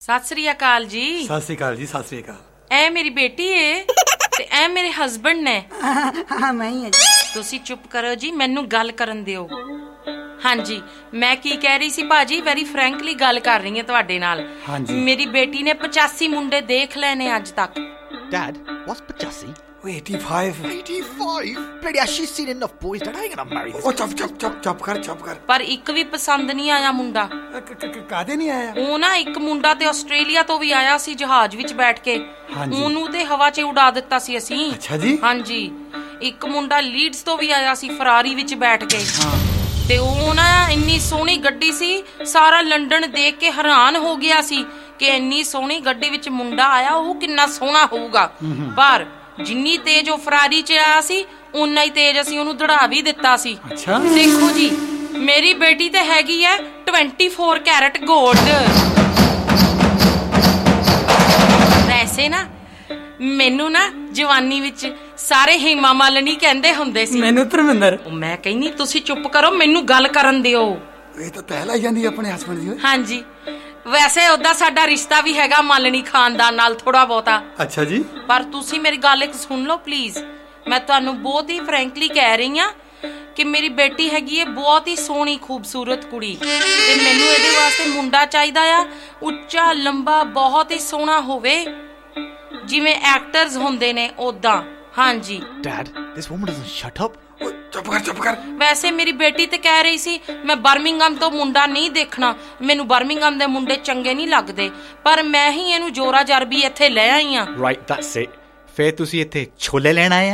ਸਤਿ ਸ੍ਰੀ ਅਕਾਲ ਜੀ। ਸਤਿ ਸ੍ਰੀ ਅਕਾਲ ਜੀ। ਸਤਿ ਸ੍ਰੀ ਅਕਾਲ। ਇਹ ਮੇਰੀ ਬੇਟੀ ਏ ਤੇ ਇਹ ਮੇਰੇ ਹਸਬੈਂਡ ਨੇ। ਹਾਂ ਮੈਂ ਹੀ ਹਾਂ ਜੀ। ਤੁਸੀਂ ਚੁੱਪ ਕਰੋ ਜੀ, ਮੈਨੂੰ ਗੱਲ ਕਰਨ ਦਿਓ। ਹਾਂਜੀ, ਮੈਂ ਕੀ ਕਹਿ ਰਹੀ ਸੀ ਭਾਜੀ, ਵੈਰੀ ਫਰੈਂਕਲੀ ਗੱਲ ਕਰ ਰਹੀ ਹਾਂ ਤੁਹਾਡੇ ਨਾਲ। ਹਾਂਜੀ। ਮੇਰੀ ਬੇਟੀ ਨੇ 85 ਮੁੰਡੇ ਦੇਖ ਲਏ ਨੇ ਅੱਜ ਤੱਕ। Dad, what's 85? 85 85? Bloody hell, she's seen enough boys, Dad. I ain't gonna marry this. ਉਹ ਚੁੱਪ ਕਰ। ਪਰ ਇੱਕ ਵੀ ਪਸੰਦ ਨਹੀਂ ਆਇਆ ਮੁੰਡਾ। ਕਾਹਦੇ ਨਹੀਂ ਆਇਆ? ਉਹ ਨਾ ਇੱਕ ਮੁੰਡਾ ਤੇ ਆਸਟ੍ਰੇਲੀਆ ਤੋਂ ਵੀ ਆਇਆ ਸੀ ਜਹਾਜ਼ ਵਿੱਚ ਬੈਠ ਕੇ। ਹਾਂਜੀ। ਉਹਨੂੰ ਤੇ ਹਵਾ 'ਚ ਉਡਾ ਦਿੱਤਾ ਸੀ ਅਸੀਂ। ਅੱਛਾ ਜੀ। ਹਾਂਜੀ, ਇੱਕ ਮੁੰਡਾ ਲੀਡਸ ਤੋਂ ਵੀ ਆਇਆ ਸੀ ਫਰਾਰੀ ਵਿੱਚ ਬੈਠ ਕੇ। ਤੇ ਉਹ ਨਾ ਇੰਨੀ ਸੋਹਣੀ ਗੱਡੀ ਸੀ, ਸਾਰਾ ਲੰਡਨ ਦੇਖ ਕੇ ਹੈਰਾਨ ਹੋ ਗਿਆ ਸੀ ਕਿ ਇੰਨੀ ਸੋਹਣੀ ਗੱਡੀ ਵਿੱਚ ਮੁੰਡਾ ਆਇਆ, ਉਹ ਕਿੰਨਾ ਸੋਹਣਾ ਹੋਊਗਾ। ਪਰ ਜਿੰਨੀ ਤੇਜ਼ ਉਹ ਫਰਾਰੀ 'ਚ ਆਇਆ ਸੀ, ਉਨਾ ਹੀ ਤੇਜ਼ ਅਸੀਂ ਉਹਨੂੰ ਦੜਾ ਵੀ ਦਿੱਤਾ ਸੀ। ਅੱਛਾ। ਦੇਖੋ ਜੀ, ਮੇਰੀ ਬੇਟੀ ਤੇ ਹੈਗੀ ਹੈ 24 ਕੈਰਟ ਗੋਲਡ। ਵੈਸੇ ਨਾ ਮੈਨੂੰ ਨਾ ਜਵਾਨੀ ਵਿੱਚ ਸਾਰੇ ਹੀਮਾ ਮਾਲਨੀ ਕਹਿੰਦੇ ਹੁੰਦੇ ਸੀ। ਮੈਨੂੰ ਧਰਮਿੰਦਰ। ਮੈਂ ਕਹਿੰਨੀ ਤੁਸੀਂ ਚੁੱਪ ਕਰੋ, ਮੈਨੂੰ ਗੱਲ ਕਰਨ ਦਿਓ। ਇਹ ਤਾਂ ਪਹਿਲਾਂ ਹੀ ਜਾਂਦੀ ਆਪਣੇ ਹਸਬੰਡ ਦੀ। ਹਾਂਜੀ, ਵੈਸੇ ਉਹਦਾ ਸਾਡਾ ਰਿਸ਼ਤਾ ਵੀ ਹੈਗਾ ਮਾਲਨੀ ਖਾਨਦਾਨ ਨਾਲ ਥੋੜਾ ਬਹੁਤਾ। ਅੱਛਾ ਜੀ। ਪਰ ਤੁਸੀਂ ਮੇਰੀ ਗੱਲ ਇੱਕ ਸੁਣ ਲਓ ਪਲੀਜ਼। ਮੈਂ ਤੁਹਾਨੂੰ ਬਹੁਤ ਹੀ ਫਰੈਂਕਲੀ ਕਹਿ ਰਹੀ ਹਾਂ ਕਿ ਮੇਰੀ ਬੇਟੀ ਹੈਗੀ ਹੈ ਬਹੁਤ ਹੀ ਸੋਹਣੀ ਖੂਬਸੂਰਤ ਕੁੜੀ, ਤੇ ਮੈਨੂੰ ਇਹਦੇ ਵਾਸਤੇ ਮੁੰਡਾ ਚਾਹੀਦਾ ਆ, ਉੱਚਾ ਲੰਬਾ ਬਹੁਤ ਹੀ ਸੋਹਣਾ ਹੋਵੇ, ਜਿਵੇਂ ਐਕਟਰਸ ਹੁੰਦੇ ਨੇ ਉਦਾਂ। ਹਾਂਜੀ। Dad, this woman doesn't shut up. ਚੁੱਪ ਕਰ। ਵੈਸੇ ਮੇਰੀ ਬੇਟੀ ਤੇ ਕਹਿ ਰਹੀ ਸੀ ਮੈਂ ਬਰਮਿੰਗਮ ਤੋਂ ਮੁੰਡਾ ਨਹੀਂ ਦੇਖਣਾ, ਮੈਨੂੰ ਬਰਮਿੰਗਮ ਦੇ ਮੁੰਡੇ ਚੰਗੇ ਨਹੀਂ ਲੱਗਦੇ, ਪਰ ਮੈਂ ਹੀ ਇਹਨੂੰ ਜੋਰਾ ਜਰਬੀ ਇੱਥੇ ਲੈ ਆਈ ਆ। Right, that's it. ਫੇਰ ਤੁਸੀਂ ਇੱਥੇ ਛੋਲੇ ਲੈਣ ਆਏ ਆ?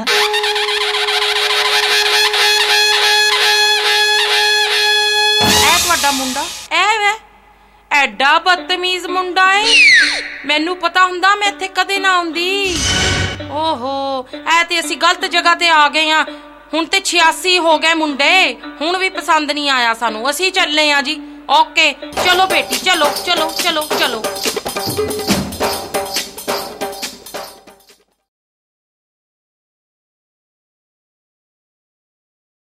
ਇਹ ਤੁਹਾਡਾ ਮੁੰਡਾ? ਇਹ ਵੇ ਐਡਾ ਬਦਤਮੀਜ਼ ਮੁੰਡਾ ਏ। ਮੈਨੂੰ ਪਤਾ ਹੁੰਦਾ ਮੈਂ ਇੱਥੇ ਕਦੇ ਨਾ ਆਉਂਦੀ। ਓਹੋ, ਇਹ ਤੇ ਅਸੀਂ ਗਲਤ ਜਗ੍ਹਾ ਤੇ ਆ ਗਏ ਆ। ਹੁਣ ਤੇ 86 ਹੋ ਗਏ ਮੁੰਡੇ, ਹੁਣ ਵੀ ਪਸੰਦ ਨਹੀਂ ਆਇਆ ਸਾਨੂੰ। ਅਸੀਂ ਚੱਲੇ ਆ ਜੀ। ਓਕੇ, ਚਲੋ ਬੇਟੀ, ਚਲੋ।